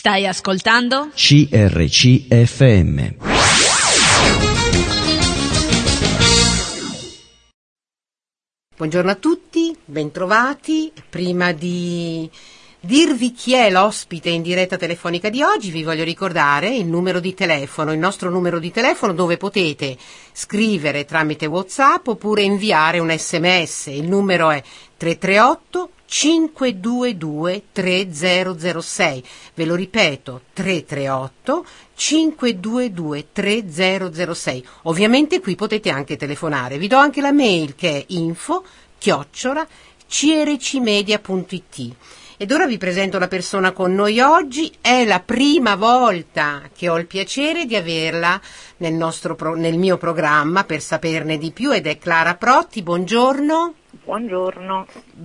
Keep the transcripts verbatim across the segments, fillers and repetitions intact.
Stai ascoltando C R C F M. Buongiorno a tutti, bentrovati. Prima di dirvi chi è l'ospite in diretta telefonica di oggi, vi voglio ricordare il numero di telefono, il nostro numero di telefono dove potete scrivere tramite WhatsApp oppure inviare un sms. Il numero è tre tre otto cinque due due tre zero zero sei. Ve lo ripeto, tre tre otto cinque due due tre zero zero sei. Ovviamente qui potete anche telefonare. Vi do anche la mail che è info chiocciola crcmedia punto it. Ed ora vi presento la persona con noi oggi. È la prima volta che ho il piacere di averla nel, nostro pro- nel mio programma per saperne di più, ed è Clara Protti. Buongiorno. Buongiorno.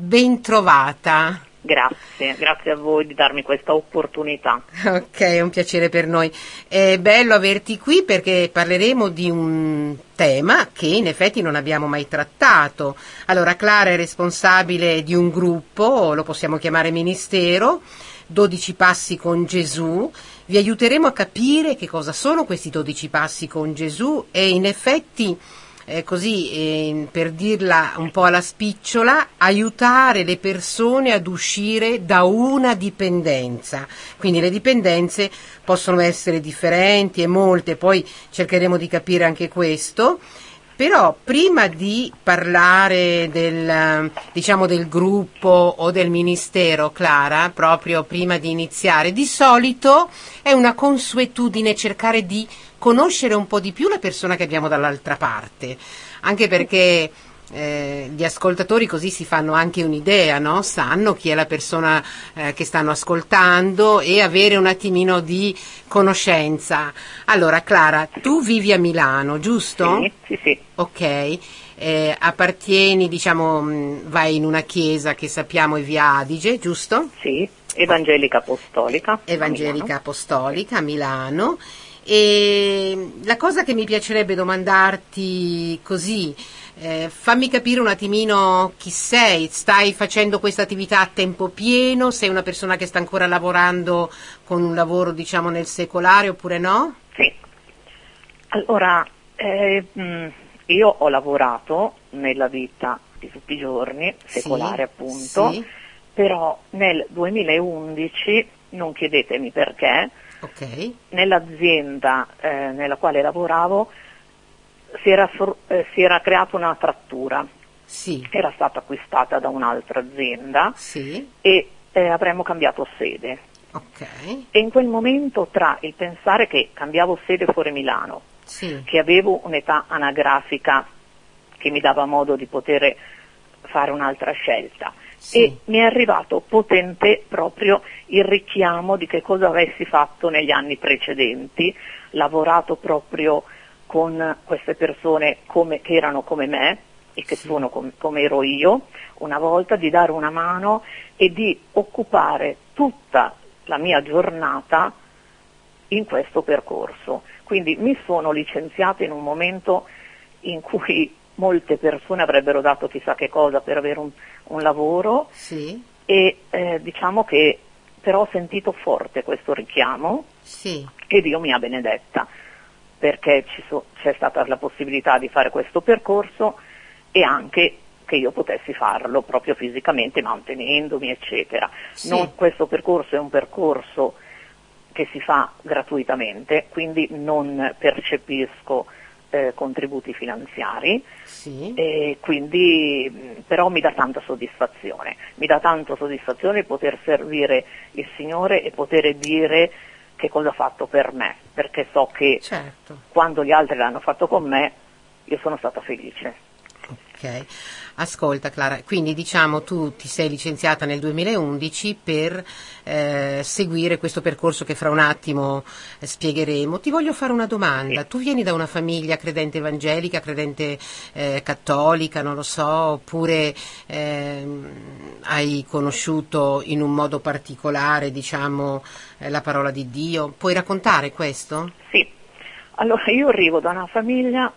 Bentrovata. Grazie, grazie a voi di darmi questa opportunità. Ok, è un piacere per noi. È bello averti qui perché parleremo di un tema che in effetti non abbiamo mai trattato. Allora, Clara è responsabile di un gruppo, lo possiamo chiamare ministero, dodici Passi con Gesù. Vi aiuteremo a capire che cosa sono questi dodici Passi con Gesù e in effetti... Eh, così eh, per dirla un po' alla spicciola, aiutare le persone ad uscire da una dipendenza. Quindi le dipendenze possono essere differenti e molte, poi cercheremo di capire anche questo. Però prima di parlare del, diciamo, del gruppo o del ministero, Clara, proprio prima di iniziare, di solito è una consuetudine cercare di conoscere un po' di più la persona che abbiamo dall'altra parte, anche perché eh, gli ascoltatori così si fanno anche un'idea, no? Sanno chi è la persona eh, che stanno ascoltando e avere un attimino di conoscenza. Allora, Clara, tu vivi a Milano, giusto? Sì, sì, sì. Ok. Eh, appartieni, diciamo, mh, vai in una chiesa che sappiamo è Via Adige, giusto? Sì, Evangelica Apostolica. Evangelica Apostolica a Milano. E la cosa che mi piacerebbe domandarti così, eh, fammi capire un attimino chi sei. Stai facendo questa attività a tempo pieno? Sei una persona che sta ancora lavorando con un lavoro, diciamo, nel secolare oppure no? Sì. Allora, eh, io ho lavorato nella vita di tutti i giorni, secolare sì, appunto, sì. Però nel duemilaundici, non chiedetemi perché, Okay. nell'azienda eh, nella quale lavoravo si era, eh, si era creata una frattura. Sì. Era stata acquistata da un'altra azienda Sì. e eh, avremmo cambiato sede. Okay. E in quel momento, tra il pensare che cambiavo sede fuori Milano, Sì. che avevo un'età anagrafica che mi dava modo di poter fare un'altra scelta, Sì. e mi è arrivato potente proprio il richiamo di che cosa avessi fatto negli anni precedenti, lavorato proprio con queste persone come, che erano come me e che Sì. sono com, come ero io, una volta di dare una mano e di occupare tutta la mia giornata in questo percorso. Quindi mi sono licenziata in un momento in cui molte persone avrebbero dato chissà che cosa per avere un, un lavoro, Sì. e eh, diciamo che però ho sentito forte questo richiamo, Sì. e Dio mi ha benedetta perché ci so, c'è stata la possibilità di fare questo percorso e anche che io potessi farlo proprio fisicamente mantenendomi eccetera. Sì. Non, questo percorso è un percorso che si fa gratuitamente, quindi non percepisco Eh, contributi finanziari, Sì. e quindi mh, però mi dà tanta soddisfazione, mi dà tanta soddisfazione poter servire il Signore e poter dire che cosa ha fatto per me, perché so che Certo. quando gli altri l'hanno fatto con me io sono stata felice. Ok, ascolta Clara, quindi diciamo tu ti sei licenziata nel duemilaundici per eh, seguire questo percorso che fra un attimo eh, spiegheremo. Ti voglio fare una domanda, Sì. Tu vieni da una famiglia credente evangelica, credente eh, cattolica, non lo so, oppure ehm, hai conosciuto in un modo particolare, diciamo, eh, la parola di Dio? Puoi raccontare questo? Sì, allora io arrivo da una famiglia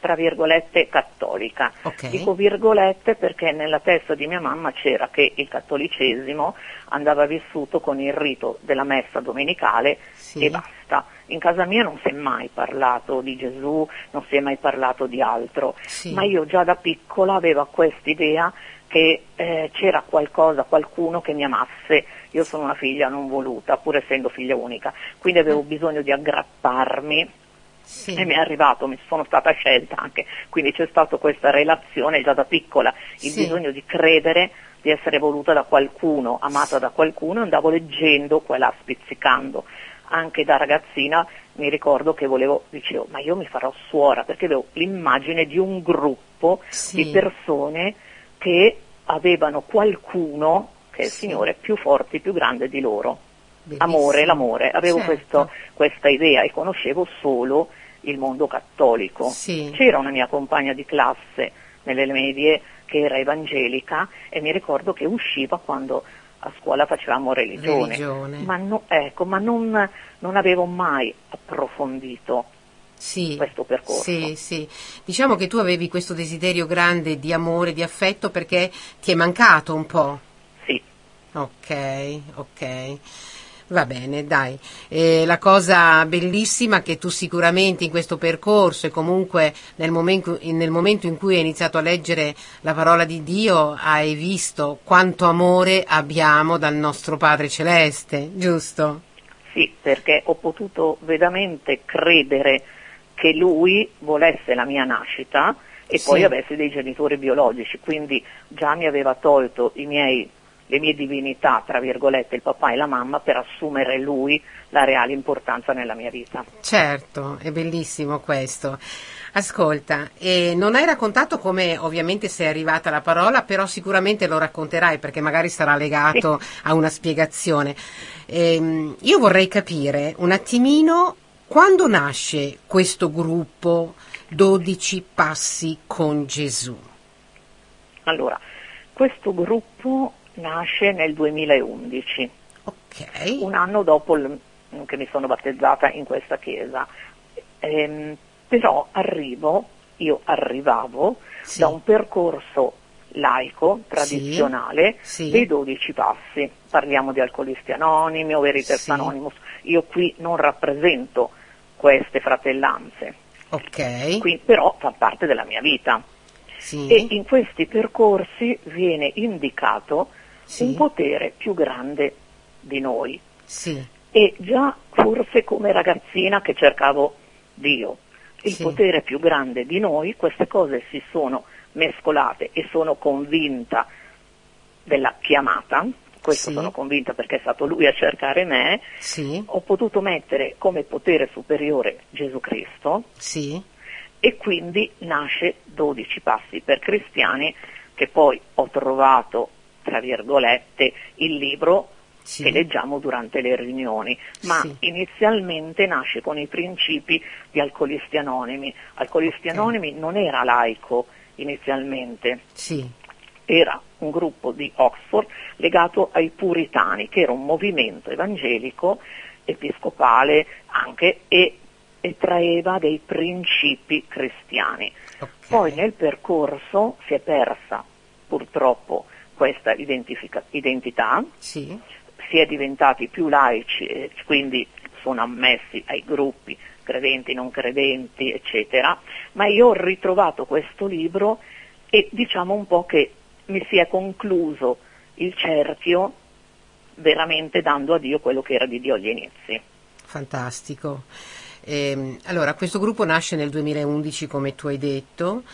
tra virgolette cattolica. Okay. Dico virgolette perché nella testa di mia mamma c'era che il cattolicesimo andava vissuto con il rito della messa domenicale, sì, e basta. In casa mia non si è mai parlato di Gesù, non si è mai parlato di altro, sì, ma io già da piccola avevo quest'idea che eh, c'era qualcosa, qualcuno che mi amasse. Io sono una figlia non voluta, pur essendo figlia unica, quindi avevo bisogno di aggrapparmi, sì, e mi è arrivato, mi sono stata scelta anche, quindi c'è stata questa relazione già da piccola, il sì, bisogno di credere, di essere voluta da qualcuno, amata da qualcuno, e andavo leggendo qua e là, spizzicando. Anche da ragazzina mi ricordo che volevo, dicevo, ma io mi farò suora, perché avevo l'immagine di un gruppo, sì, di persone che avevano qualcuno, che è il sì, Signore, più forte, più grande di loro. Bellissimo. Amore, l'amore, avevo certo. questo, questa idea e conoscevo solo il mondo cattolico. Sì. C'era una mia compagna di classe nelle medie che era evangelica e mi ricordo che usciva quando a scuola facevamo religione, religione. ma, no, ecco, ma non, non avevo mai approfondito sì, questo percorso. Sì, sì. Diciamo che tu avevi questo desiderio grande di amore, di affetto, perché ti è mancato un po'. Sì. Ok, ok. Va bene, dai. Eh, la cosa bellissima che tu sicuramente in questo percorso e comunque nel momento, nel momento in cui hai iniziato a leggere la parola di Dio hai visto quanto amore abbiamo dal nostro Padre Celeste, giusto? Sì, perché ho potuto veramente credere che Lui volesse la mia nascita e sì, poi avesse dei genitori biologici, quindi già mi aveva tolto i miei le mie divinità, tra virgolette, il papà e la mamma, per assumere lui la reale importanza nella mia vita. Certo, è bellissimo questo. Ascolta, eh, non hai raccontato come ovviamente sei arrivata alla parola, però sicuramente lo racconterai perché magari sarà legato sì, a una spiegazione. Eh, io vorrei capire un attimino quando nasce questo gruppo dodici Passi con Gesù. Allora, questo gruppo nasce nel duemilaundici, okay, un anno dopo il, che mi sono battezzata in questa chiesa, ehm, però arrivo, io arrivavo sì, da un percorso laico, tradizionale, sì, sì, dei dodici passi, parliamo di Alcolisti Anonimi o Veritas sì, Anonymous, io qui non rappresento queste fratellanze, okay, qui, però fa parte della mia vita. Sì. E in questi percorsi viene indicato sì, un potere più grande di noi. Sì. E già forse come ragazzina che cercavo Dio, il sì, potere più grande di noi, queste cose si sono mescolate e sono convinta della chiamata, questo sì, sono convinta perché è stato Lui a cercare me, sì, ho potuto mettere come potere superiore Gesù Cristo. Sì. E quindi nasce dodici passi per cristiani, che poi ho trovato, tra virgolette, il libro sì, che leggiamo durante le riunioni, ma sì, inizialmente nasce con i principi di Alcolisti Anonimi. Alcolisti okay, Anonimi non era laico inizialmente, sì, era un gruppo di Oxford legato ai Puritani, che era un movimento evangelico, episcopale anche, e e traeva dei principi cristiani. Okay. Poi nel percorso si è persa purtroppo questa identifica- identità, sì, si è diventati più laici e quindi sono ammessi ai gruppi credenti, non credenti, eccetera, ma io ho ritrovato questo libro e diciamo un po' che mi si è concluso il cerchio veramente dando a Dio quello che era di Dio agli inizi. Fantastico. Eh, allora, questo gruppo nasce nel duemilaundici, come tu hai detto,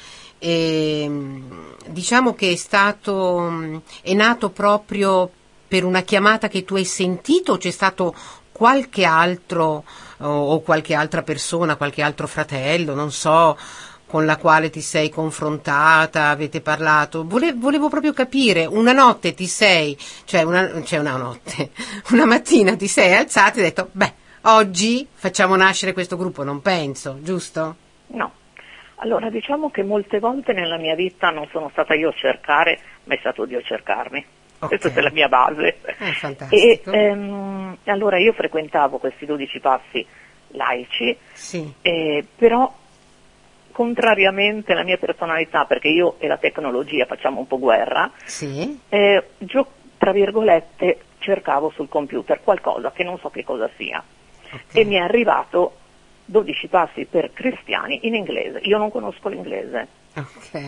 e diciamo che è stato, è nato proprio per una chiamata che tu hai sentito, o c'è stato qualche altro o, o qualche altra persona, qualche altro fratello, non so, con la quale ti sei confrontata, avete parlato? Vole, volevo proprio capire, una notte ti sei, cioè una, cioè una notte, una mattina ti sei alzata e hai detto, beh, oggi facciamo nascere questo gruppo, non penso, giusto? No. Allora, diciamo che molte volte nella mia vita non sono stata io a cercare, ma è stato Dio a cercarmi. Okay. Questa è la mia base. È fantastico. E ehm, allora io frequentavo questi dodici passi laici, sì, eh, però contrariamente alla mia personalità, perché io e la tecnologia facciamo un po' guerra, Sì. eh, gio- tra virgolette cercavo sul computer qualcosa che non so che cosa sia, Okay. e mi è arrivato dodici passi per cristiani in inglese. Io non conosco l'inglese, Ok.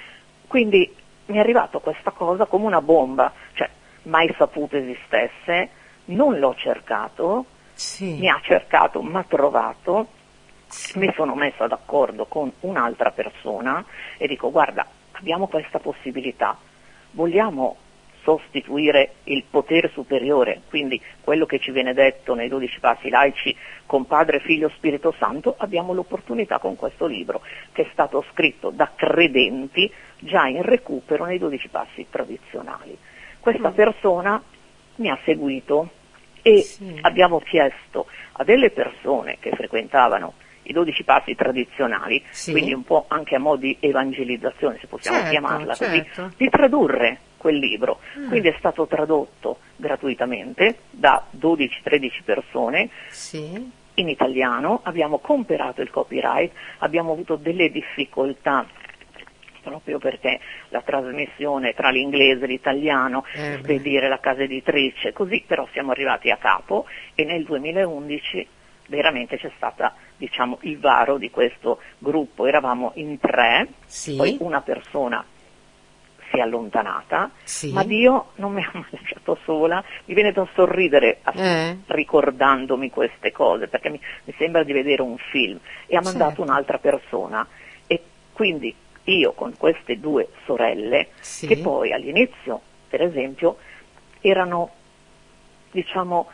quindi mi è arrivato questa cosa come una bomba, cioè mai saputo esistesse, non l'ho cercato, Sì. mi ha cercato, mi ha trovato, Sì. mi sono messa d'accordo con un'altra persona e dico: guarda, abbiamo questa possibilità, vogliamo sostituire il potere superiore, quindi quello che ci viene detto nei dodici passi laici con Padre, Figlio, Spirito Santo, abbiamo l'opportunità con questo libro che è stato scritto da credenti già in recupero nei dodici passi tradizionali. Questa Mm. persona mi ha seguito e Sì. abbiamo chiesto a delle persone che frequentavano i dodici passi tradizionali, Sì. quindi un po' anche a mo' di evangelizzazione, se possiamo Certo, chiamarla certo. così, di tradurre quel libro. Mm. Quindi è stato tradotto gratuitamente da dodici tredici persone Sì. in italiano, abbiamo comperato il copyright, abbiamo avuto delle difficoltà proprio perché la trasmissione tra l'inglese e l'italiano, Eh beh. spedire la casa editrice, così, però siamo arrivati a capo e nel duemilaundici veramente c'è stata, diciamo, il varo di questo gruppo. Eravamo in tre, Sì. poi una persona si è allontanata, Sì. ma Dio non mi ha mai lasciato sola. Mi viene da sorridere a- Eh. ricordandomi queste cose, perché mi, mi sembra di vedere un film, e ha mandato Certo. un'altra persona, e quindi io con queste due sorelle, Sì. che poi all'inizio, per esempio, erano, diciamo,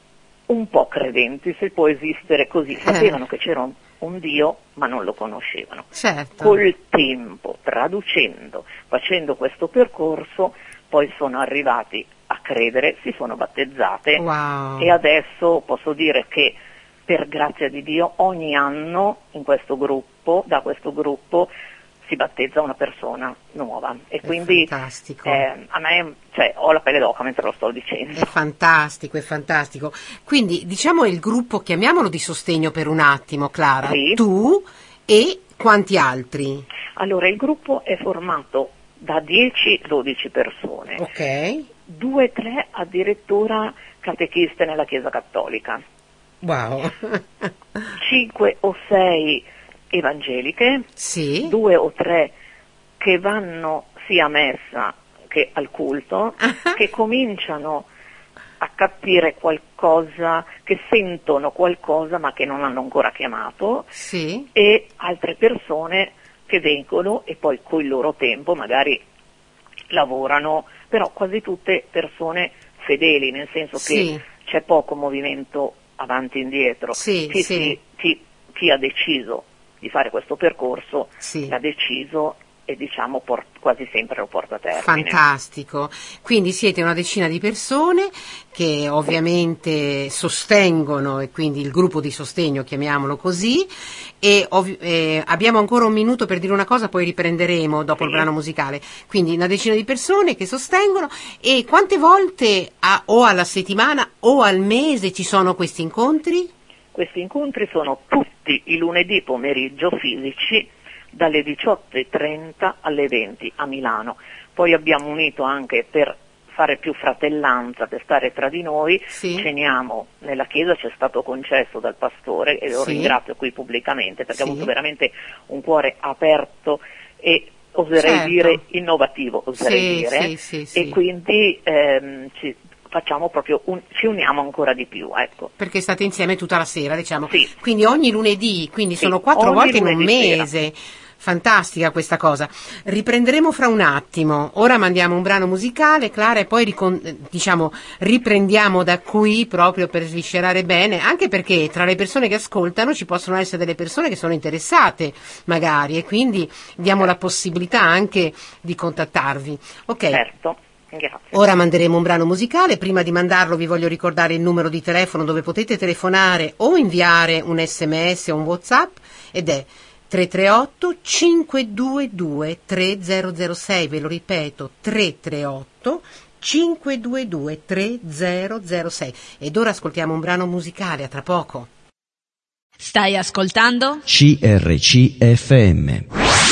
un po' credenti, se può esistere così, sapevano Eh. che c'era un, un Dio, ma non lo conoscevano. Certo. Col tempo, traducendo, facendo questo percorso, poi sono arrivati a credere, si sono battezzate, Wow. e adesso posso dire che per grazia di Dio ogni anno in questo gruppo, da questo gruppo, si battezza una persona nuova, e È quindi fantastico. eh, a me, cioè, ho la pelle d'oca mentre lo sto dicendo. È fantastico, è fantastico. Quindi diciamo il gruppo, chiamiamolo di sostegno per un attimo, Clara. Sì. Tu e quanti altri? Allora, il gruppo è formato da dieci dodici persone, Ok. due tre addirittura catechiste nella Chiesa Cattolica, Wow. cinque o sei evangeliche, Sì. due o tre che vanno sia a messa che al culto, che cominciano a capire qualcosa, che sentono qualcosa ma che non hanno ancora chiamato, Sì. e altre persone che vengono e poi col loro tempo magari lavorano, però quasi tutte persone fedeli, nel senso Sì. che c'è poco movimento avanti e indietro. Sì, chi, sì. si- chi- chi ha deciso di fare questo percorso Sì. l'ha deciso e, diciamo, por- quasi sempre lo porta a termine. Fantastico. Quindi siete una decina di persone che ovviamente sostengono, e quindi il gruppo di sostegno, chiamiamolo così, e ov- eh, abbiamo ancora un minuto per dire una cosa, poi riprenderemo dopo Sì. il brano musicale. Quindi una decina di persone che sostengono. E quante volte a- o alla settimana o al mese ci sono questi incontri? Questi incontri sono tutti i lunedì pomeriggio fisici, dalle diciotto e trenta alle venti a Milano. Poi abbiamo unito anche, per fare più fratellanza, per stare tra di noi, Sì. ceniamo nella chiesa, ci è stato concesso dal pastore, e lo Sì. ringrazio qui pubblicamente perché Sì. ha avuto veramente un cuore aperto e, oserei Certo. dire, innovativo, oserei Sì, dire, sì, sì, sì. e quindi ehm, ci facciamo proprio un, ci uniamo ancora di più, ecco. Perché state insieme tutta la sera, diciamo. Sì. Quindi ogni lunedì, quindi Sì, sono quattro ogni volte in un lunedì sera. mese. Fantastica questa cosa. Riprenderemo fra un attimo. Ora mandiamo un brano musicale, Clara, e poi ricon- eh, diciamo riprendiamo da qui proprio per sviscerare bene, anche perché tra le persone che ascoltano ci possono essere delle persone che sono interessate magari, e quindi diamo la possibilità anche di contattarvi. Ok. Certo, grazie. Ora manderemo un brano musicale. Prima di mandarlo vi voglio ricordare il numero di telefono dove potete telefonare o inviare un sms o un WhatsApp, ed è tre tre otto cinque due due tre zero zero sei, ve lo ripeto, tre tre otto cinque due due tre zero zero sei. Ed ora ascoltiamo un brano musicale, a tra poco. Stai ascoltando C R C F M.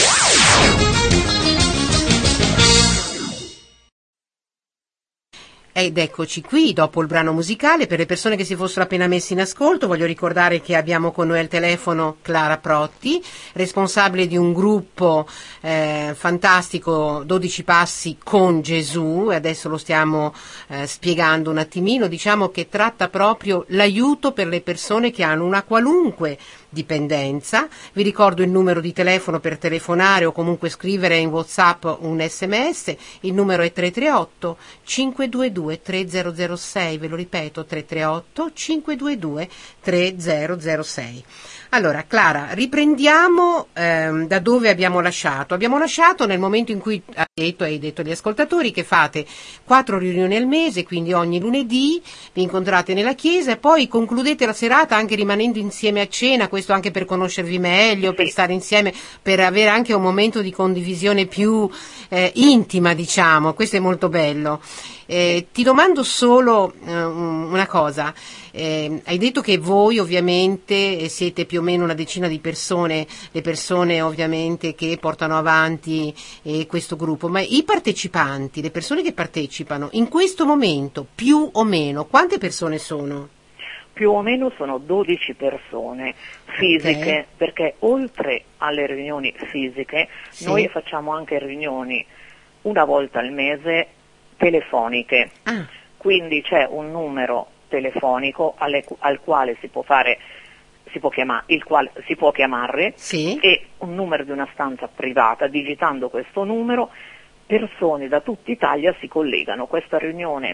Ed eccoci qui dopo il brano musicale. Per le persone che si fossero appena messi in ascolto, voglio ricordare che abbiamo con noi al telefono Clara Protti, responsabile di un gruppo eh, fantastico, dodici passi con Gesù, e adesso lo stiamo eh, spiegando un attimino. Diciamo che tratta proprio l'aiuto per le persone che hanno una qualunque dipendenza. Vi ricordo il numero di telefono per telefonare o comunque scrivere in WhatsApp un sms. Il numero è tre tre otto cinque due due tre zero zero sei, ve lo ripeto, tre tre otto cinque due due tre zero zero sei. Allora Clara, riprendiamo ehm, da dove abbiamo lasciato. Abbiamo lasciato nel momento in cui hai detto, hai detto agli ascoltatori che fate quattro riunioni al mese, quindi ogni lunedì vi incontrate nella chiesa e poi concludete la serata anche rimanendo insieme a cena, questo anche per conoscervi meglio, per stare insieme, per avere anche un momento di condivisione più eh, intima, diciamo. Questo è molto bello. Eh, ti domando solo eh, una cosa, eh, hai detto che voi ovviamente siete più o meno una decina di persone, le persone ovviamente che portano avanti eh, questo gruppo, ma i partecipanti, le persone che partecipano in questo momento, più o meno, quante persone sono? Più o meno sono dodici persone fisiche, okay. Perché oltre alle riunioni fisiche sì. Noi facciamo anche riunioni una volta al mese telefoniche, ah. Quindi c'è un numero telefonico alle, al quale si può fare, si può chiamare, il quale si può chiamare sì. E un numero di una stanza privata. Digitando questo numero, persone da tutta Italia si collegano. Questa riunione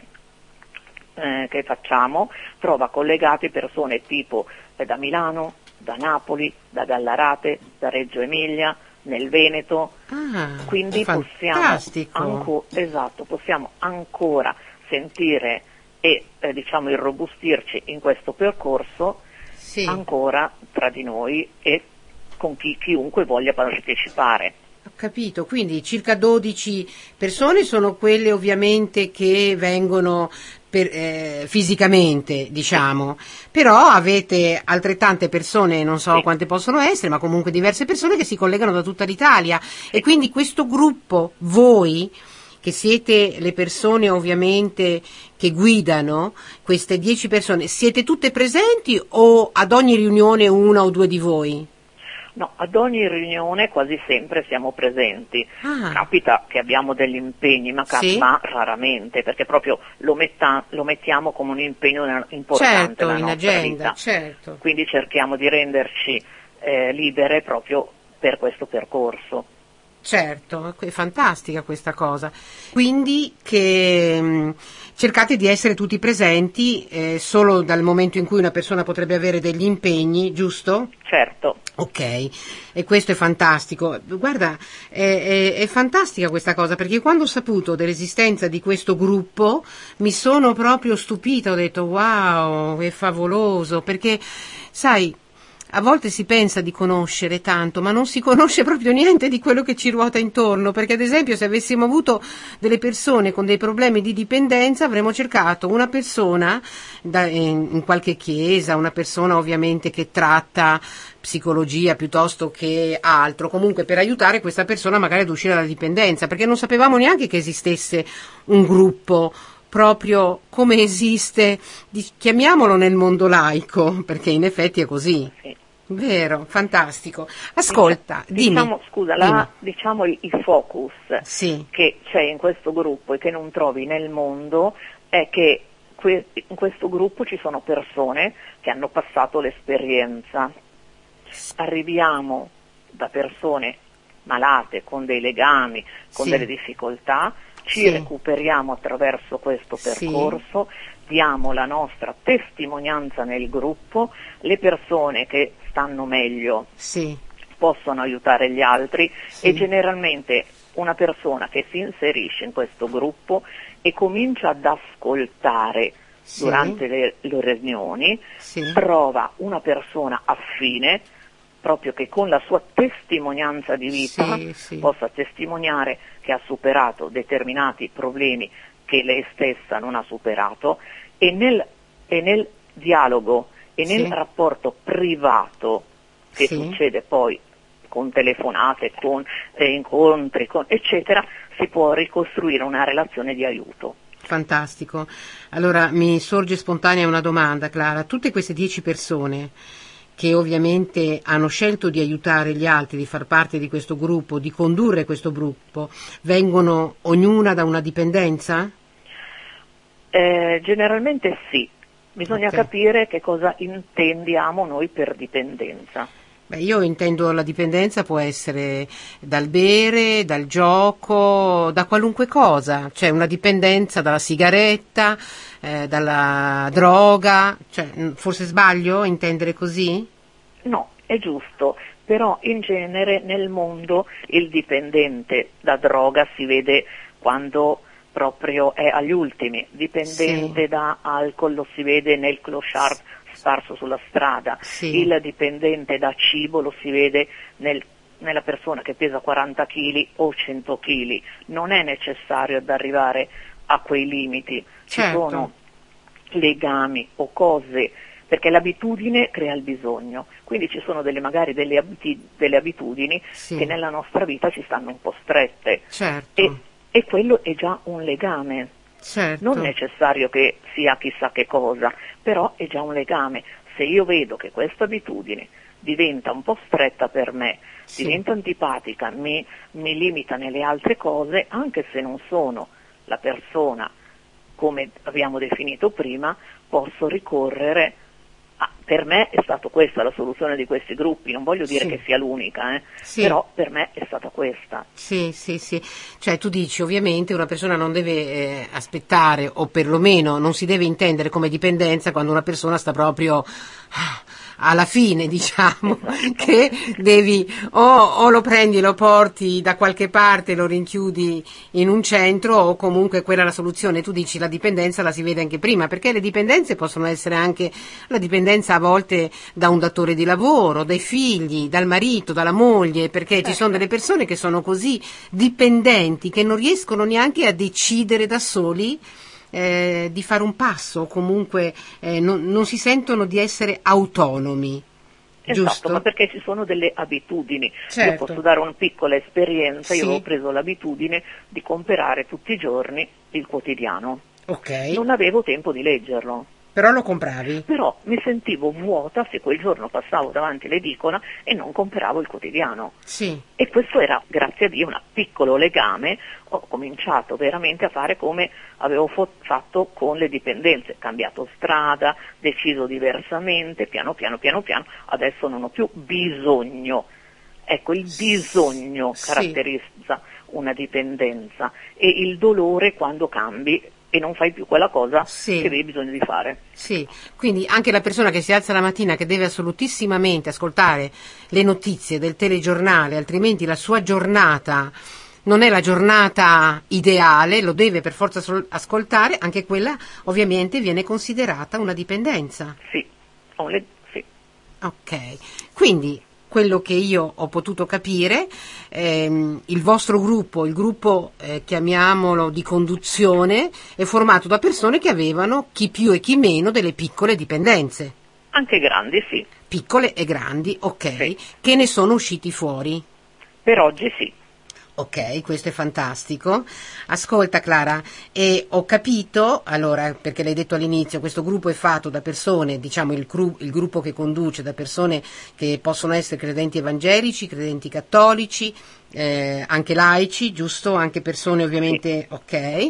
eh, che facciamo trova collegate persone tipo eh, da Milano, da Napoli, da Gallarate, da Reggio Emilia, nel Veneto, ah, quindi possiamo, anco, esatto, possiamo ancora sentire e eh, diciamo irrobustirci in questo percorso sì. Ancora tra di noi e con chi, chiunque voglia partecipare. Ho capito, quindi circa dodici persone sono quelle ovviamente che vengono per, eh, fisicamente, diciamo, però avete altrettante persone, non so sì. Quante possono essere, ma comunque diverse persone che si collegano da tutta l'Italia sì. E quindi questo gruppo, voi che siete le persone ovviamente che guidano queste dieci persone, siete tutte presenti o ad ogni riunione una o due di voi? No, ad ogni riunione quasi sempre siamo presenti. Ah. Capita che abbiamo degli impegni, ma, cap- sì? ma raramente, perché proprio lo, metta- lo mettiamo come un impegno importante certo, nella in nostra agenda, vita. certo. Quindi cerchiamo di renderci eh, libere proprio per questo percorso. Certo, è fantastica questa cosa. Quindi che mh, cercate di essere tutti presenti eh, solo dal momento in cui una persona potrebbe avere degli impegni, giusto? Certo. Ok, e questo è fantastico. Guarda, è, è, è fantastica questa cosa, perché quando ho saputo dell'esistenza di questo gruppo mi sono proprio stupita, ho detto wow, è favoloso, perché sai, a volte si pensa di conoscere tanto, ma non si conosce proprio niente di quello che ci ruota intorno, perché ad esempio se avessimo avuto delle persone con dei problemi di dipendenza avremmo cercato una persona da, in, in qualche chiesa, una persona ovviamente che tratta psicologia piuttosto che altro, comunque per aiutare questa persona magari ad uscire dalla dipendenza, perché non sapevamo neanche che esistesse un gruppo proprio come esiste, chiamiamolo nel mondo laico, perché in effetti è così. Sì. Vero, fantastico. Ascolta, dimmi. Diciamo, scusa, dimmi. La, diciamo il, il focus sì. che c'è in questo gruppo e che non trovi nel mondo è che que- in questo gruppo ci sono persone che hanno passato l'esperienza. Arriviamo da persone malate, con dei legami, con sì. delle difficoltà, ci sì. recuperiamo attraverso questo percorso, sì. diamo la nostra testimonianza nel gruppo, le persone che stanno meglio sì. possono aiutare gli altri sì. e generalmente una persona che si inserisce in questo gruppo e comincia ad ascoltare sì. durante le, le riunioni, sì. trova una persona affine, proprio che con la sua testimonianza di vita sì, sì. possa testimoniare che ha superato determinati problemi che lei stessa non ha superato e nel, e nel dialogo e nel sì. rapporto privato che Sì. succede poi con telefonate, con eh, incontri, con, eccetera, si può ricostruire una relazione di aiuto. Fantastico. Allora mi sorge spontanea una domanda, Clara. Tutte queste dieci persone che ovviamente hanno scelto di aiutare gli altri, di far parte di questo gruppo, di condurre questo gruppo, vengono ognuna da una dipendenza? Eh, generalmente sì, bisogna Ok. capire che cosa intendiamo noi per dipendenza. Beh, io intendo la dipendenza può essere dal bere, dal gioco, da qualunque cosa, cioè una dipendenza dalla sigaretta, eh, dalla droga, cioè, mh, forse sbaglio a intendere così? No, è giusto, però in genere nel mondo il dipendente da droga si vede quando proprio è agli ultimi, dipendente Sì. da alcol lo si vede nel clochard sparso sulla strada, Sì. il dipendente da cibo lo si vede nel, nella persona che pesa quaranta chili o cento chili, non è necessario ad arrivare a quei limiti, ci Certo. sono legami o cose, perché l'abitudine crea il bisogno, quindi ci sono delle, magari delle, abiti- delle abitudini Sì. che nella nostra vita ci stanno un po' strette Certo, e, e quello è già un legame. certo. Non necessario che sia chissà che cosa, però è già un legame. Se io vedo che questa abitudine diventa un po' stretta per me, Sì. diventa antipatica, mi, mi limita nelle altre cose, anche se non sono la persona come abbiamo definito prima, posso ricorrere a, per me è stata questa la soluzione di questi gruppi, non voglio dire Sì. che sia l'unica, eh, Sì. però per me è stata questa. Sì, sì, sì. Cioè tu dici ovviamente una persona non deve eh, aspettare o perlomeno non si deve intendere come dipendenza quando una persona sta proprio ah, alla fine, diciamo, Esatto. che devi o, o lo prendi, lo porti da qualche parte, lo rinchiudi in un centro o comunque quella è la soluzione. Tu dici la dipendenza la si vede anche prima, perché le dipendenze possono essere anche la dipendenza a volte da un datore di lavoro, dai figli, dal marito, dalla moglie, perché ci sono delle persone che sono così dipendenti che non riescono neanche a decidere da soli eh, di fare un passo, o comunque eh, non, non si sentono di essere autonomi. Esatto, Giusto? ma perché ci sono delle abitudini. Certo. Io posso dare una piccola esperienza, Sì. io avevo preso l'abitudine di comprare tutti i giorni il quotidiano. Ok, Non avevo tempo di leggerlo, però lo compravi. però mi sentivo vuota se quel giorno passavo davanti all'edicola e non compravo il quotidiano. Sì, E questo era, grazie a Dio, un piccolo legame. Ho cominciato veramente a fare come avevo fo- fatto con le dipendenze, cambiato strada, deciso diversamente, piano piano, piano piano, adesso non ho più bisogno. Ecco, il bisogno Sì. caratterizza una dipendenza e il dolore quando cambi e non fai più quella cosa Sì. che avevi bisogno di fare. sì, quindi anche la persona che si alza la mattina che deve assolutissimamente ascoltare le notizie del telegiornale, altrimenti la sua giornata non è la giornata ideale, lo deve per forza sol- ascoltare, anche quella ovviamente viene considerata una dipendenza. Sì, ho le- sì. Ok, quindi quello che io ho potuto capire, ehm, il vostro gruppo, il gruppo eh, chiamiamolo di conduzione, è formato da persone che avevano chi più e chi meno delle piccole dipendenze, Anche grandi, sì. piccole e grandi, ok, Sì. che ne sono usciti fuori. Per oggi sì. Ok, questo è fantastico. Ascolta Clara, e ho capito, allora, perché l'hai detto all'inizio, questo gruppo è fatto da persone, diciamo il, cru- il gruppo che conduce, da persone che possono essere credenti evangelici, credenti cattolici, eh, anche laici, giusto? Anche persone ovviamente, ok.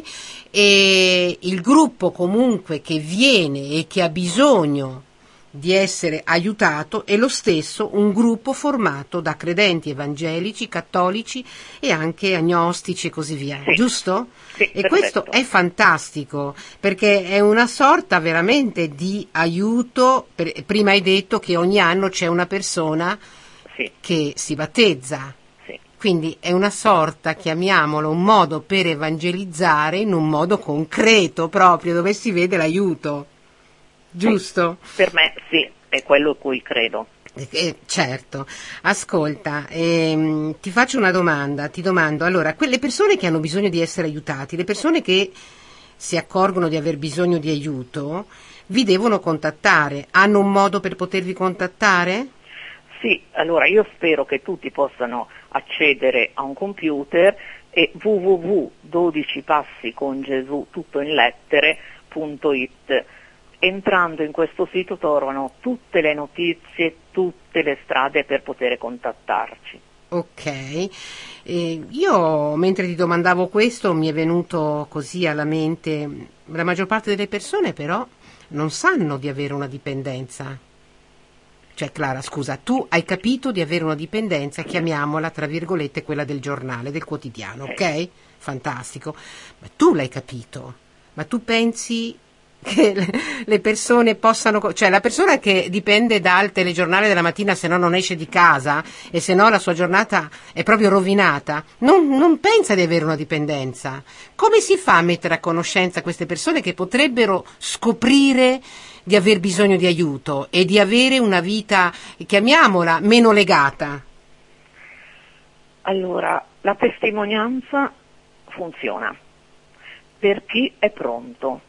E il gruppo comunque che viene e che ha bisogno di essere aiutato è lo stesso un gruppo formato da credenti evangelici, cattolici e anche agnostici e così via, Sì. giusto? Sì, E perfetto. questo è fantastico perché è una sorta veramente di aiuto. Per, prima hai detto che ogni anno c'è una persona Sì, che si battezza, sì. quindi è una sorta, chiamiamolo, un modo per evangelizzare in un modo concreto proprio dove si vede l'aiuto. Giusto? Per me sì, è quello in cui credo. Eh, eh, certo, ascolta, ehm, ti faccio una domanda, ti domando, allora, quelle persone che hanno bisogno di essere aiutati, le persone che si accorgono di aver bisogno di aiuto, vi devono contattare. Hanno un modo per potervi contattare? Sì, allora io spero che tutti possano accedere a un computer e w w w punto dodici passi con Gesù tutto in lettere punto it. Entrando in questo sito trovano tutte le notizie, tutte le strade per poter contattarci. Ok, eh, io mentre ti domandavo questo mi è venuto così alla mente, la maggior parte delle persone però non sanno di avere una dipendenza. Cioè Clara, scusa, tu hai capito di avere una dipendenza, chiamiamola tra virgolette quella del giornale, del quotidiano, ok? Fantastico, ma tu l'hai capito, ma tu pensi che le persone possano, cioè la persona che dipende dal telegiornale della mattina se no non esce di casa e se no la sua giornata è proprio rovinata, non, non pensa di avere una dipendenza. Come si fa a mettere a conoscenza queste persone che potrebbero scoprire di aver bisogno di aiuto e di avere una vita, chiamiamola, meno legata? Allora, la testimonianza funziona per chi è pronto.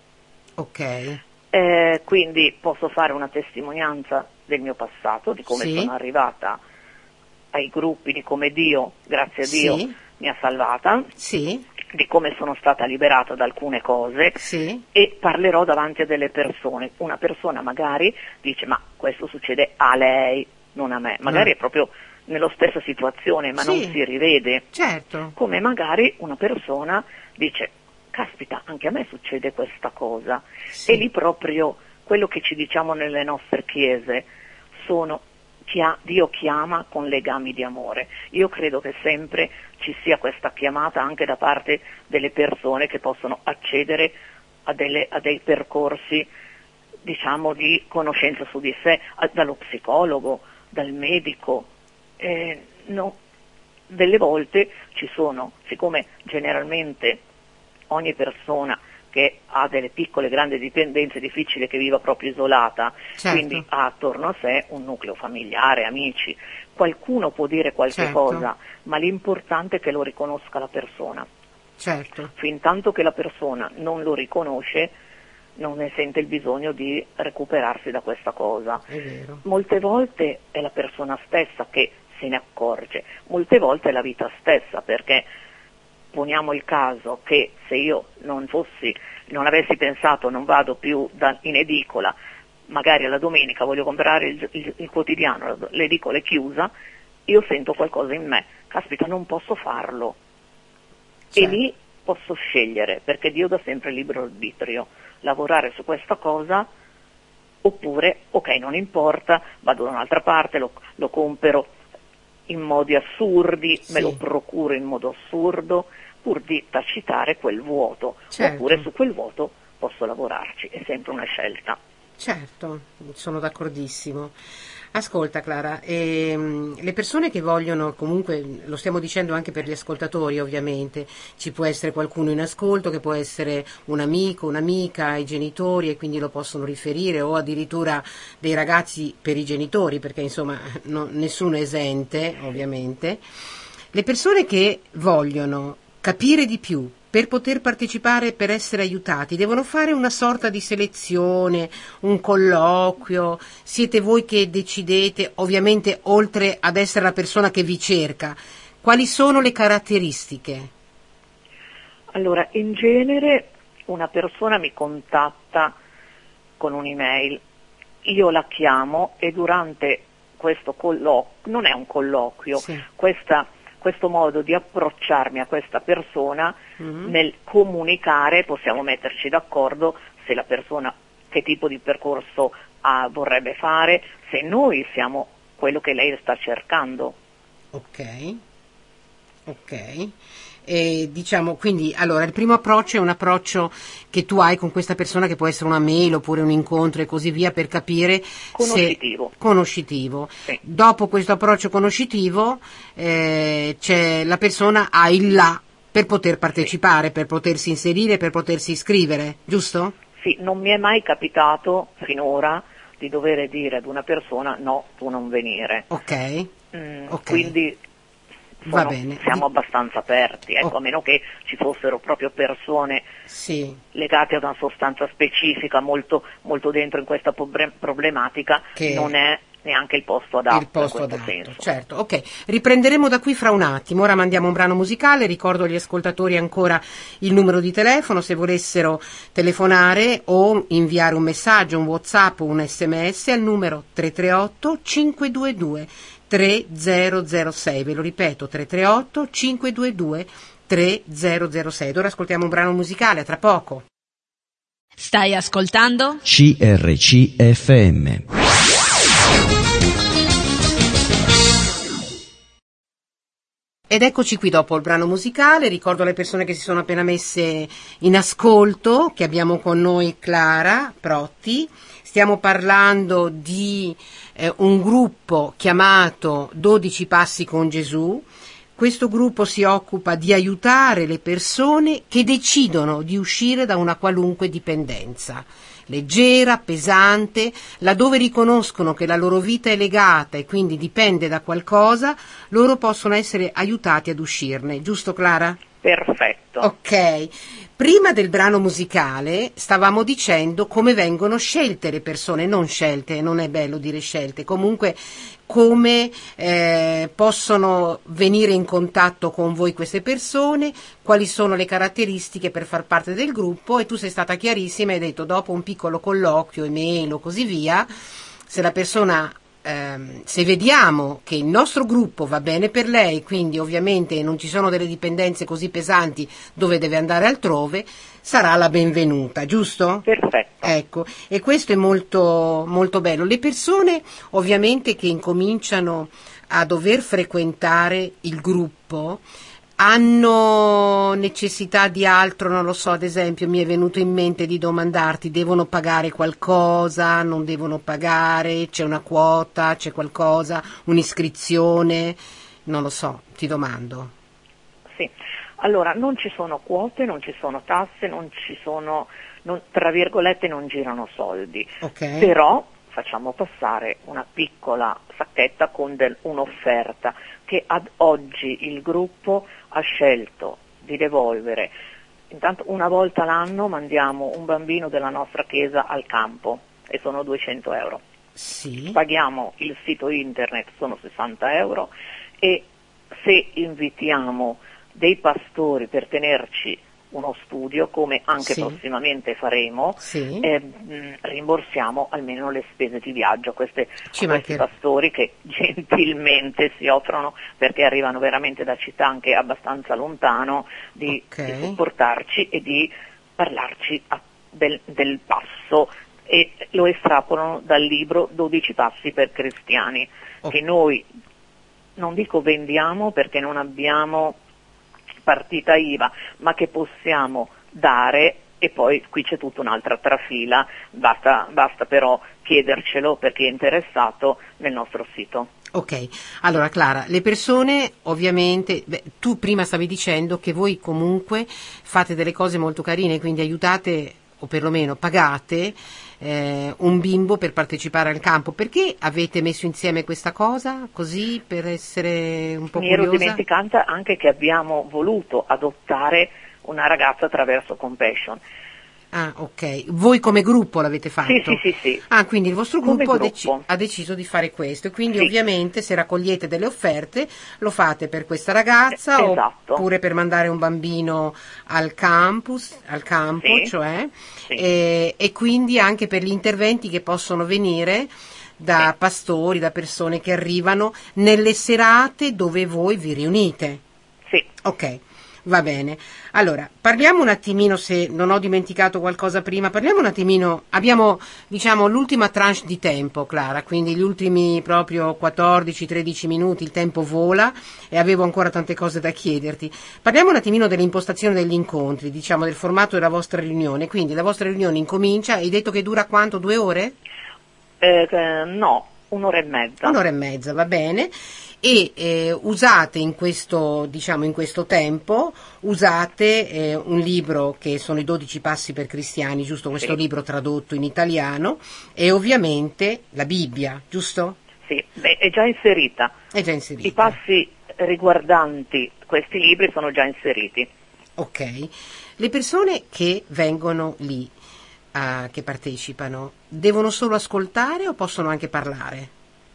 Ok. Eh, quindi posso fare una testimonianza del mio passato, di come Sì. sono arrivata ai gruppi, di come Dio, grazie a Dio, Sì. mi ha salvata, Sì. di come sono stata liberata da alcune cose, Sì. e parlerò davanti a delle persone. Una persona magari dice ma questo succede a lei, non a me, magari Ah. è proprio nella stessa situazione ma Sì. non si rivede, Certo. come magari una persona dice caspita, anche a me succede questa cosa. Sì. E lì proprio quello che ci diciamo nelle nostre chiese sono chia- Dio chiama con legami di amore. Io credo che sempre ci sia questa chiamata anche da parte delle persone che possono accedere a, delle, a dei percorsi, diciamo, di conoscenza su di sé, a- dallo psicologo, dal medico. Eh, no, delle volte ci sono, siccome generalmente ogni persona che ha delle piccole grandi dipendenze è difficile che viva proprio isolata, Certo. quindi ha attorno a sé un nucleo familiare, amici, qualcuno può dire qualche Certo. cosa, ma l'importante è che lo riconosca la persona. Certo. Fin tanto che la persona non lo riconosce, non ne sente il bisogno di recuperarsi da questa cosa. È vero. Molte volte è la persona stessa che se ne accorge, molte volte è la vita stessa, perché poniamo il caso che se io non fossi, non avessi pensato non vado più da, in edicola, magari alla domenica voglio comprare il, il, il quotidiano, l'edicola è chiusa, io sento qualcosa in me, caspita non posso farlo. Certo. E lì posso scegliere, perché Dio dà sempre libero arbitrio, lavorare su questa cosa, oppure ok non importa, vado da un'altra parte, lo, lo compro in modi assurdi, Sì. me lo procuro in modo assurdo, pur di tacitare quel vuoto, Certo. oppure su quel vuoto posso lavorarci, è sempre una scelta. Certo, sono d'accordissimo. Ascolta Clara, ehm, le persone che vogliono, comunque lo stiamo dicendo anche per gli ascoltatori ovviamente, ci può essere qualcuno in ascolto che può essere un amico, un'amica, i genitori e quindi lo possono riferire, o addirittura dei ragazzi per i genitori, perché insomma no, nessuno è esente ovviamente. Le persone che vogliono capire di più per poter partecipare, per essere aiutati, devono fare una sorta di selezione, un colloquio, siete voi che decidete, ovviamente oltre ad essere la persona che vi cerca, quali sono le caratteristiche? Allora, in genere una persona mi contatta con un'email, io la chiamo e durante questo colloquio, non è un colloquio, Sì. questa questo modo di approcciarmi a questa persona, Mm-hmm. nel comunicare possiamo metterci d'accordo se la persona che tipo di percorso ha, vorrebbe fare, se noi siamo quello che lei sta cercando. Ok, ok. E diciamo quindi allora il primo approccio è un approccio che tu hai con questa persona, che può essere una mail oppure un incontro e così via, per capire Conoscitivo. se conoscitivo. Sì. Dopo questo approccio conoscitivo eh, c'è la persona ha il là per poter partecipare, sì. Per potersi inserire, per potersi iscrivere, giusto? Sì, non mi è mai capitato finora di dover dire ad una persona no, tu non venire. Ok. Mm, Ok. Quindi sono, Va bene. siamo abbastanza aperti, ecco, Oh. a meno che ci fossero proprio persone Sì. legate ad una sostanza specifica molto, molto dentro in questa probre- problematica, Che- non è neanche il posto adatto Il posto in questo adatto, senso. certo, ok. Riprenderemo da qui fra un attimo. Ora mandiamo un brano musicale. Ricordo agli ascoltatori ancora il numero di telefono se volessero telefonare o inviare un messaggio, un WhatsApp o un sms al numero tre tre otto cinque due due tre zero zero sei. Ve lo ripeto, tre tre otto cinque due due tre zero zero sei. Ora ascoltiamo un brano musicale, a tra poco. Stai ascoltando? C R C F M. Ed eccoci qui dopo il brano musicale. Ricordo alle persone che si sono appena messe in ascolto che abbiamo con noi Clara Protti. Stiamo parlando di eh, un gruppo chiamato dodici Passi con Gesù. Questo gruppo si occupa di aiutare le persone che decidono di uscire da una qualunque dipendenza, leggera, pesante, laddove riconoscono che la loro vita è legata e quindi dipende da qualcosa, loro possono essere aiutati ad uscirne. Giusto, Clara? Perfetto. Ok. Prima del brano musicale stavamo dicendo come vengono scelte le persone, non scelte, non è bello dire scelte, comunque come eh, possono venire in contatto con voi queste persone, quali sono le caratteristiche per far parte del gruppo, e tu sei stata chiarissima e hai detto dopo un piccolo colloquio, email o così via, se la persona ehm, se vediamo che il nostro gruppo va bene per lei, quindi ovviamente non ci sono delle dipendenze così pesanti dove deve andare altrove, sarà la benvenuta, giusto? Perfetto. Ecco, e questo è molto, molto bello. Le persone ovviamente che incominciano a dover frequentare il gruppo hanno necessità di altro, non lo so, ad esempio mi è venuto in mente di domandarti, devono pagare qualcosa, non devono pagare, c'è una quota, c'è qualcosa, un'iscrizione, non lo so, ti domando. Sì, allora non ci sono quote, non ci sono tasse, non ci sono, non, tra virgolette non girano soldi, Ok. però facciamo passare una piccola sacchetta con del, un'offerta che ad oggi il gruppo ha scelto di devolvere. Intanto una volta l'anno mandiamo un bambino della nostra chiesa al campo e sono duecento euro. Sì. Paghiamo il sito internet, sono sessanta euro, e se invitiamo dei pastori per tenerci uno studio, come anche Sì. prossimamente faremo, Sì. eh, mh, rimborsiamo almeno le spese di viaggio a, queste, Ci a questi mancherà. pastori che gentilmente si offrono, perché arrivano veramente da città anche abbastanza lontano, di, Ok. di supportarci e di parlarci a- del, del passo, e lo estrapolano dal libro dodici passi per cristiani, Ok. che noi non dico vendiamo perché non abbiamo partita I V A, ma che possiamo dare, e poi qui c'è tutta un'altra trafila, basta, basta però chiedercelo per chi è interessato nel nostro sito. Ok, allora Clara, le persone ovviamente, beh, tu prima stavi dicendo che voi comunque fate delle cose molto carine, quindi aiutate o perlomeno pagate eh, un bimbo per partecipare al campo. Perché avete messo insieme questa cosa così, per essere un po' Mi ero curiosa? dimenticata anche che abbiamo voluto adottare una ragazza attraverso Compassion. Ah, ok. Voi come gruppo l'avete fatto? Sì, sì, sì, sì. Ah, quindi il vostro Come gruppo, ha, deci- gruppo. ha deciso di fare questo, e quindi Sì. ovviamente se raccogliete delle offerte lo fate per questa ragazza, Eh, esatto. oppure per mandare un bambino al campus, al campo, Sì. cioè, Sì. e, e quindi anche per gli interventi che possono venire da Sì. pastori, da persone che arrivano nelle serate dove voi vi riunite. Sì. Ok, va bene. Allora, parliamo un attimino, se non ho dimenticato qualcosa prima, parliamo un attimino, abbiamo, diciamo, l'ultima tranche di tempo, Clara, quindi gli ultimi proprio quattordici tredici minuti, il tempo vola e avevo ancora tante cose da chiederti. Parliamo un attimino dell'impostazione degli incontri, diciamo, del formato della vostra riunione. Quindi la vostra riunione incomincia, hai detto che dura quanto? Due ore? Eh, eh, no, un'ora e mezza. Un'ora e mezza, va bene. E eh, usate in questo, diciamo, in questo tempo, usate eh, un libro che sono i dodici passi per cristiani, giusto? Questo Sì. libro tradotto in italiano, e ovviamente la Bibbia, giusto? Sì, beh, è già inserita. È già inserita. I passi riguardanti questi libri sono già inseriti. Ok. Le persone che vengono lì, uh, che partecipano, devono solo ascoltare o possono anche parlare?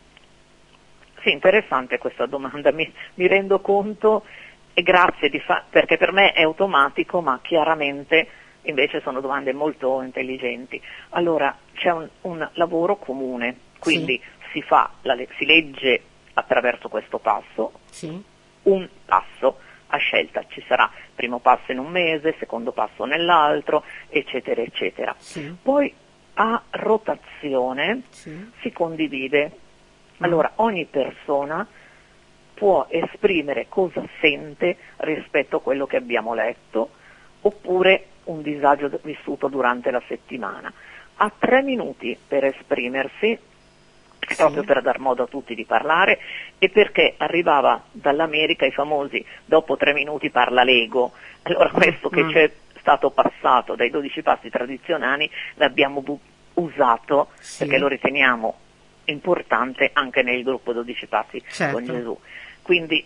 Sì, interessante questa domanda, mi, mi rendo conto e grazie di fa- perché per me è automatico, ma chiaramente invece sono domande molto intelligenti. Allora, c'è un, un lavoro comune, quindi sì. si fa, la, si legge attraverso questo passo, sì. un passo a scelta, ci sarà primo passo in un mese, secondo passo nell'altro, eccetera, eccetera. Sì. Poi a rotazione sì. si condivide. Allora, ogni persona può esprimere cosa sente rispetto a quello che abbiamo letto, oppure un disagio vissuto durante la settimana. Ha tre minuti per esprimersi, sì. proprio per dar modo a tutti di parlare, e perché arrivava dall'America i famosi dopo tre minuti parla l'ego. Allora questo mm. che c'è stato passato dai dodici passi tradizionali l'abbiamo bu- usato sì. perché lo riteniamo importante anche nel gruppo dodici passi certo. con Gesù. Quindi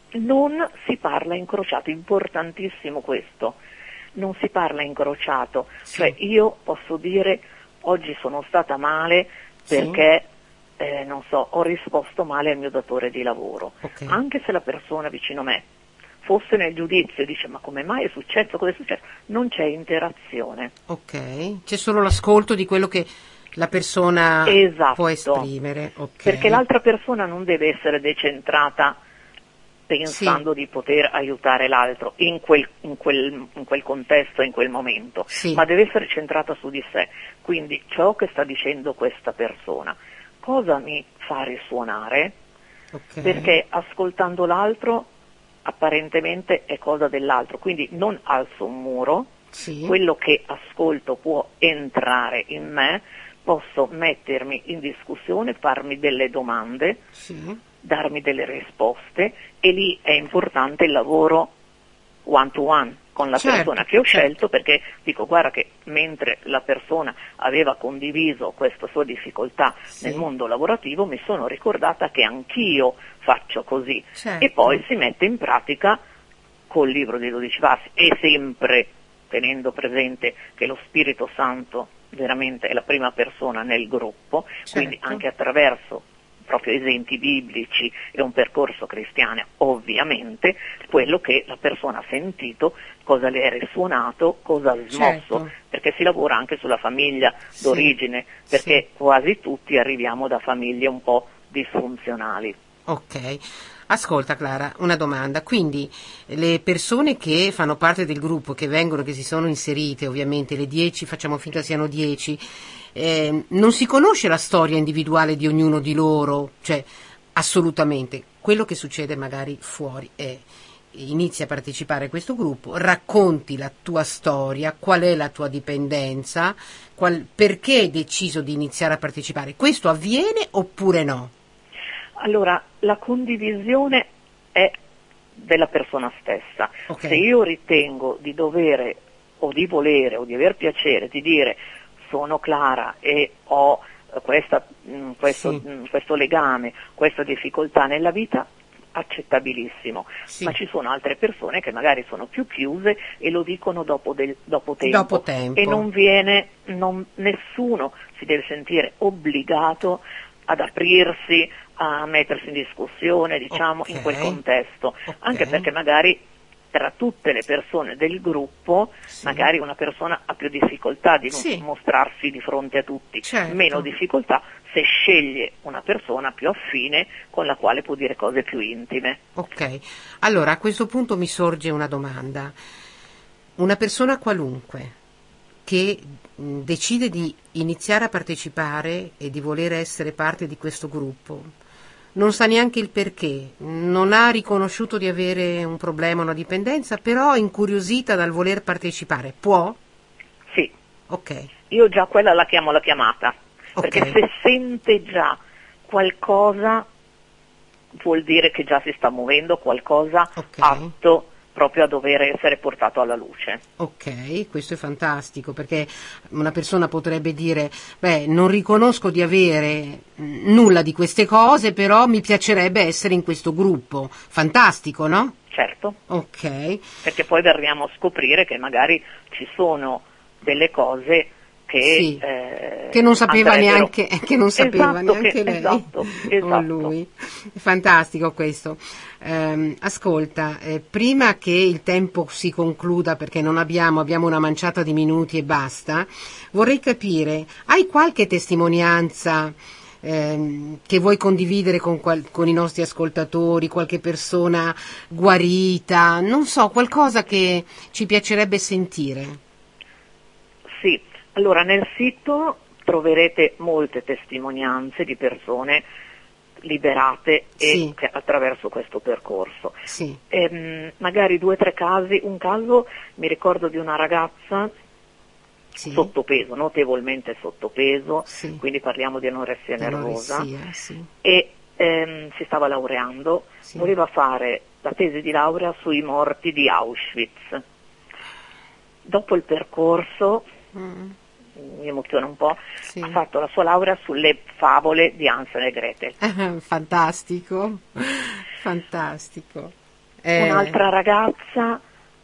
non si parla incrociato, importantissimo questo, non si parla incrociato, sì. cioè io posso dire oggi sono stata male perché sì. eh, non so, ho risposto male al mio datore di lavoro, okay. anche se la persona vicino a me fosse nel giudizio e dice ma come mai è successo, cosa è successo, non c'è interazione. Ok, c'è solo l'ascolto di quello che la persona esatto. può esprimere, okay. perché l'altra persona non deve essere decentrata pensando sì. di poter aiutare l'altro in quel, in quel, in quel contesto, in quel momento, sì. ma deve essere centrata su di sé. Quindi ciò che sta dicendo questa persona, cosa mi fa risuonare? Okay. Perché ascoltando l'altro apparentemente è cosa dell'altro, quindi non alzo un muro, sì. quello che ascolto può entrare in me, posso mettermi in discussione, farmi delle domande, sì. darmi delle risposte, e lì è importante il lavoro one to one con la certo, persona che ho certo. scelto, perché dico guarda che mentre la persona aveva condiviso questa sua difficoltà sì. nel mondo lavorativo mi sono ricordata che anch'io faccio così certo. e poi si mette in pratica col libro dei dodici passi, e sempre tenendo presente che lo Spirito Santo veramente è la prima persona nel gruppo, certo. quindi anche attraverso proprio esempi biblici e un percorso cristiano, ovviamente, quello che la persona ha sentito, cosa le è risuonato, cosa ha smosso, certo. perché si lavora anche sulla famiglia sì. d'origine, perché sì. quasi tutti arriviamo da famiglie un po' disfunzionali. Ok, ascolta Clara, una domanda, quindi le persone che fanno parte del gruppo, che vengono, che si sono inserite, ovviamente le dieci, facciamo finta siano dieci, eh, non si conosce la storia individuale di ognuno di loro, cioè assolutamente, quello che succede magari fuori è inizi a partecipare a questo gruppo, racconti la tua storia, qual è la tua dipendenza, qual, perché hai deciso di iniziare a partecipare, questo avviene oppure no? Allora, la condivisione è della persona stessa. Okay. Se io ritengo di dovere o di volere o di aver piacere di dire sono Clara e ho questa, mh, questo, sì. mh, questo legame, questa difficoltà nella vita, accettabilissimo, sì. ma ci sono altre persone che magari sono più chiuse e lo dicono dopo, del, dopo, tempo, dopo tempo e non viene, non, nessuno si deve sentire obbligato ad aprirsi, a mettersi in discussione, diciamo, okay. in quel contesto, okay. anche perché magari tra tutte le persone del gruppo, sì. magari una persona ha più difficoltà di sì. mostrarsi di fronte a tutti, certo. meno difficoltà se sceglie una persona più affine con la quale può dire cose più intime. Ok, allora a questo punto mi sorge una domanda. Una persona qualunque che mh, decide di iniziare a partecipare e di voler essere parte di questo gruppo, non sa neanche il perché, non ha riconosciuto di avere un problema, una dipendenza, però è incuriosita dal voler partecipare, può? Sì. Ok. Io già quella la chiamo la chiamata, okay. perché se sente già qualcosa vuol dire che già si sta muovendo qualcosa okay. atto proprio a dover essere portato alla luce. Ok, questo è fantastico, perché una persona potrebbe dire, beh, non riconosco di avere nulla di queste cose, però mi piacerebbe essere in questo gruppo. Fantastico, no? Certo. Ok. Perché poi verriamo a scoprire che magari ci sono delle cose che, sì, eh, che non sapeva andrebbero... neanche, che non sapeva esatto, neanche che, lei esatto, esatto. o lui. Fantastico questo. Um, ascolta, eh, prima che il tempo si concluda, perché non abbiamo, abbiamo una manciata di minuti e basta, vorrei capire, hai qualche testimonianza ehm, che vuoi condividere con, qual- con i nostri ascoltatori, qualche persona guarita, non so, qualcosa che ci piacerebbe sentire? Sì, allora nel sito troverete molte testimonianze di persone liberate e sì. che attraverso questo percorso. Sì. Ehm, magari due o tre casi, un caso mi ricordo di una ragazza sì. sottopeso, notevolmente sottopeso, sì. quindi parliamo di anoressia nervosa, sì. e ehm, si stava laureando, sì. voleva fare la tesi di laurea sui morti di Auschwitz. Dopo il percorso, mm. mi emoziona un po', sì. ha fatto la sua laurea sulle favole di Hansel e Gretel. Fantastico, fantastico. Eh... Un'altra ragazza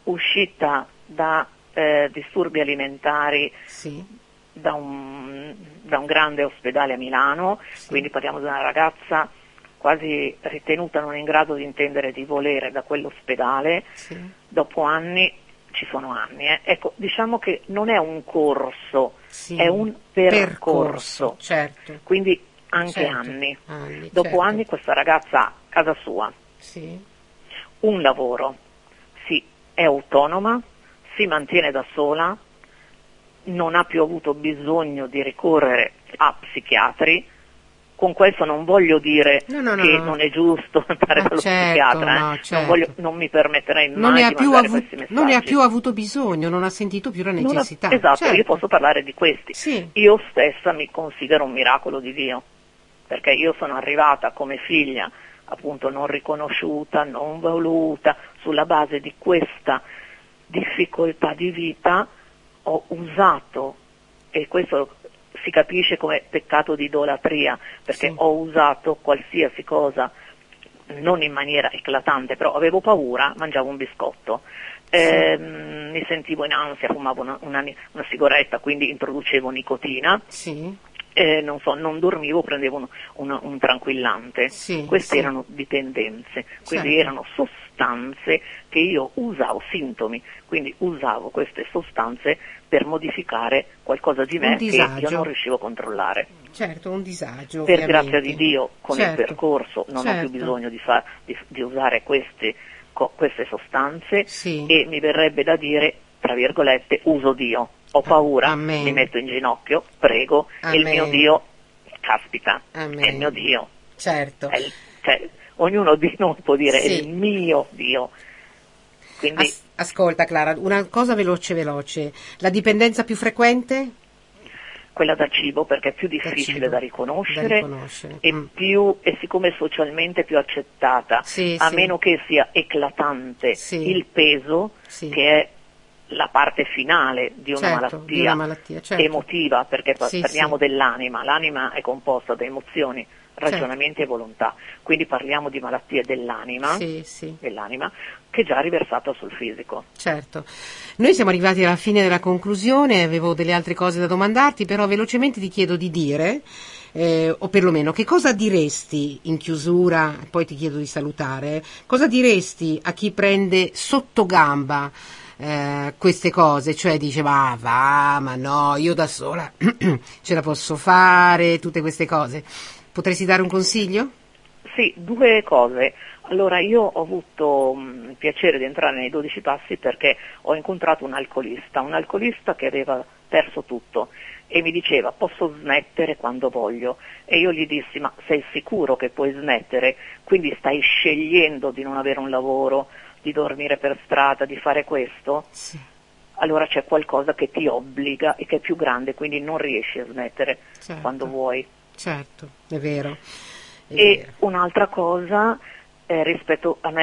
uscita da eh, disturbi alimentari sì. da, un, da un grande ospedale a Milano, sì. quindi parliamo di una ragazza quasi ritenuta non in grado di intendere di volere da quell'ospedale, sì. dopo anni, ci sono anni, eh. Ecco, diciamo che non è un corso, sì. è un percorso, percorso certo. quindi anche certo. anni. anni. Dopo certo. anni questa ragazza ha casa sua, sì. un lavoro, si è autonoma, si mantiene da sola, non ha più avuto bisogno di ricorrere a psichiatri. Con questo non voglio dire no, no, no, che no. non è giusto andare ah, dallo certo, psichiatra, no, eh. certo. non, voglio, non mi permetterei mai non ne ha di più mandare avu- questi messaggi. Non ne ha più avuto bisogno, non ha sentito più la necessità. Ha, esatto, certo. io posso parlare di questi. Sì. Io stessa mi considero un miracolo di Dio, perché io sono arrivata come figlia, appunto non riconosciuta, non voluta, sulla base di questa difficoltà di vita ho usato, e questo si capisce come peccato di idolatria, perché sì. ho usato qualsiasi cosa, non in maniera eclatante, però avevo paura, mangiavo un biscotto, sì. eh, mi sentivo in ansia, fumavo una, una, una sigaretta, quindi introducevo nicotina, sì. eh, non so, non dormivo, prendevo un, un, un tranquillante, sì, queste sì. erano dipendenze, quindi certo. erano sostanze che io usavo, sintomi, quindi usavo queste sostanze per modificare qualcosa di me che io non riuscivo a controllare. Certo, un disagio. Per ovviamente. grazia di Dio, con certo. il percorso non certo. ho più bisogno di, fa, di, di usare queste, co, queste sostanze sì. e mi verrebbe da dire, tra virgolette, uso Dio. Ho paura, Amen. mi metto in ginocchio, prego, Amen. e il mio Dio, caspita, Amen. è il mio Dio. Certo. È il, cioè, ognuno di noi può dire sì. è il mio Dio. Quindi, As- ascolta Clara, una cosa veloce veloce, la dipendenza più frequente? Quella da cibo, perché è più difficile da, da riconoscere, da riconoscere. E, mm. più, e siccome è socialmente più accettata, sì, a sì. meno che sia eclatante sì. il peso, sì. che è la parte finale di una certo, malattia, di una malattia certo. emotiva, perché sì, parliamo sì. dell'anima, l'anima è composta da emozioni, ragionamenti certo. e volontà, quindi parliamo di malattie dell'anima, sì, sì. dell'anima che è già riversata sul fisico. Certo, noi siamo arrivati alla fine della conclusione, avevo delle altre cose da domandarti, però velocemente ti chiedo di dire, eh, o perlomeno che cosa diresti in chiusura, poi ti chiedo di salutare, cosa diresti a chi prende sotto gamba Eh, queste cose, cioè dice ma va, ma no, io da sola ce la posso fare, tutte queste cose. Potresti dare un consiglio? Sì, due cose. Allora, io ho avuto mh, il piacere di entrare nei dodici passi perché ho incontrato un alcolista, un alcolista che aveva perso tutto e mi diceva posso smettere quando voglio, e io gli dissi ma sei sicuro che puoi smettere? Quindi stai scegliendo di non avere un lavoro, di dormire per strada, di fare questo? Sì. Allora c'è qualcosa che ti obbliga e che è più grande, quindi non riesci a smettere certo. quando vuoi. Certo, è vero. È e vero. Un'altra cosa, eh, rispetto a me,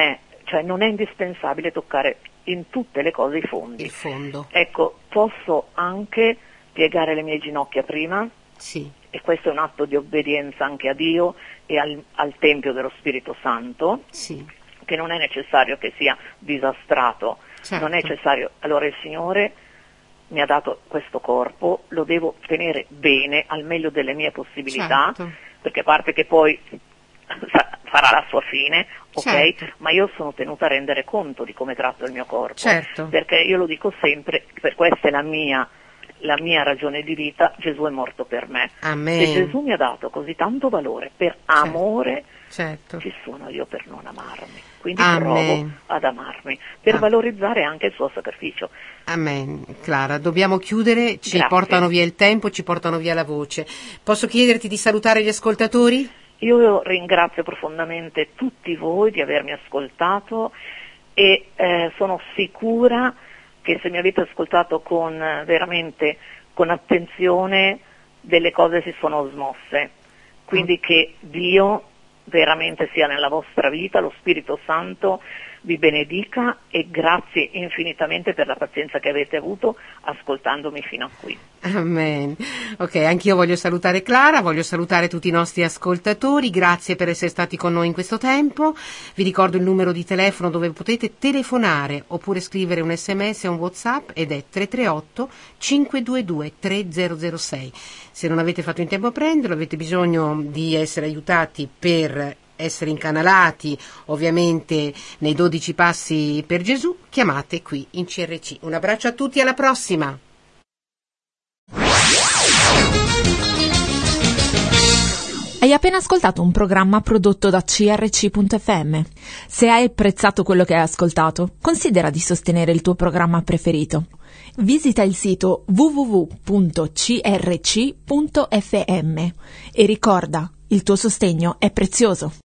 cioè non è indispensabile toccare in tutte le cose i fondi. Il fondo. Ecco, posso anche piegare le mie ginocchia prima, sì. E questo è un atto di obbedienza anche a Dio e al, al Tempio dello Spirito Santo, sì. Che non è necessario che sia disastrato, certo. Non è necessario. Allora il Signore mi ha dato questo corpo, lo devo tenere bene, al meglio delle mie possibilità, certo. Perché a parte che poi farà la sua fine, ok? Certo. Ma io sono tenuta a rendere conto di come tratto il mio corpo, certo. Perché io lo dico sempre, per questa è la mia, la mia ragione di vita, Gesù è morto per me. Amen. Se Gesù mi ha dato così tanto valore per certo. amore, certo. ci sono io per non amarmi, quindi Amen. provo ad amarmi, per Amen. valorizzare anche il suo sacrificio. Amen. Clara, dobbiamo chiudere, ci Grazie. portano via il tempo, ci portano via la voce. Posso chiederti di salutare gli ascoltatori? Io ringrazio profondamente tutti voi di avermi ascoltato e eh, sono sicura che se mi avete ascoltato con veramente con attenzione delle cose si sono smosse, quindi mm. che Dio veramente sia nella vostra vita, lo Spirito Santo vi benedica e grazie infinitamente per la pazienza che avete avuto ascoltandomi fino a qui. Amen. Ok, anch'io voglio salutare Clara, voglio salutare tutti i nostri ascoltatori, grazie per essere stati con noi in questo tempo. Vi ricordo il numero di telefono dove potete telefonare oppure scrivere un sms o un WhatsApp ed è tre tre otto cinque due due tre zero zero sei. Se non avete fatto in tempo a prenderlo, avete bisogno di essere aiutati per essere incanalati ovviamente nei dodici passi per Gesù, chiamate qui in C R C. Un abbraccio a tutti, alla prossima! Hai appena ascoltato un programma prodotto da C R C punto F M. Se hai apprezzato quello che hai ascoltato, considera di sostenere il tuo programma preferito. Visita il sito w w w punto c r c punto f m e ricorda, il tuo sostegno è prezioso.